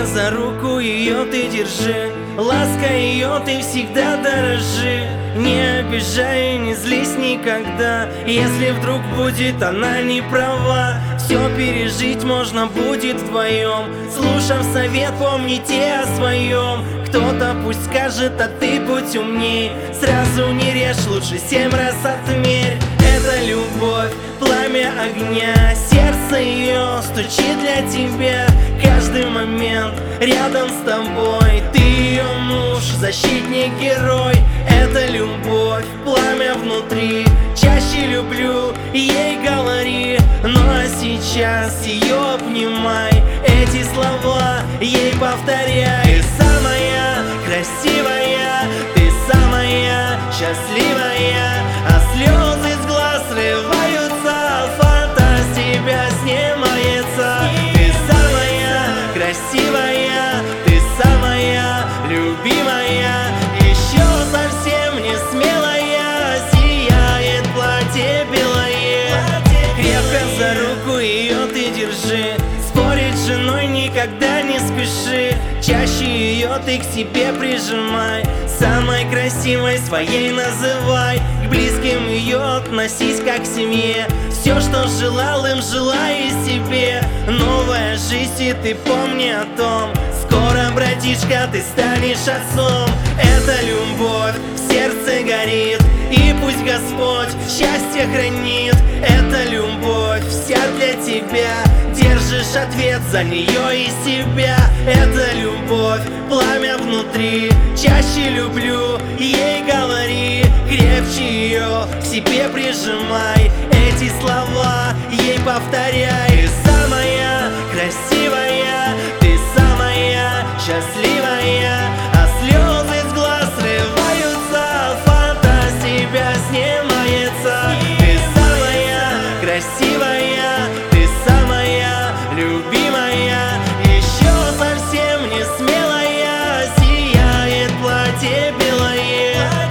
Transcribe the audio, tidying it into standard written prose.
Крепко за руку ее ты держи, лаской ее ты всегда дорожи. Не обижай, не злись никогда, если вдруг будет она не права. Все пережить можно будет вдвоем, слушав совет, помните о своем. Кто-то пусть скажет, а ты будь умней, сразу не режь, лучше 7 раз отмерь. Это любовь, пламя огня, сердце ее стучит для тебя. Каждый момент рядом с тобой, ты ее муж, защитник, герой. Это любовь, пламя внутри, чаще люблю, ей говори. Ну а сейчас ее обнимай, эти слова ей повторяй. Ты самая красивая, ты самая счастливая, а слезы с глаз срываются, фата с тебя снимается. Ты самая красивая, ты самая любимая, еще совсем не смелая, сияет платье белое. Крепко за руку ее ты держи, спорить с женой никогда не спеши. Чаще ее ты к себе прижимай, самой красивой своей называй. К близким ее относись как к семье, все, что желал им, желай и себе. Новая жизнь, и ты помни о том, скоро, братишка, ты станешь отцом. Это любовь в сердце горит, и пусть Господь счастье хранит. Это любовь вся для тебя, держишь ответ за нее и себя. Это любовь, пламя внутри, чаще люблю, ей говори. Крепче ее к себе прижимай, эти слова ей повторяй. Ты самая красивая, ты самая счастливая.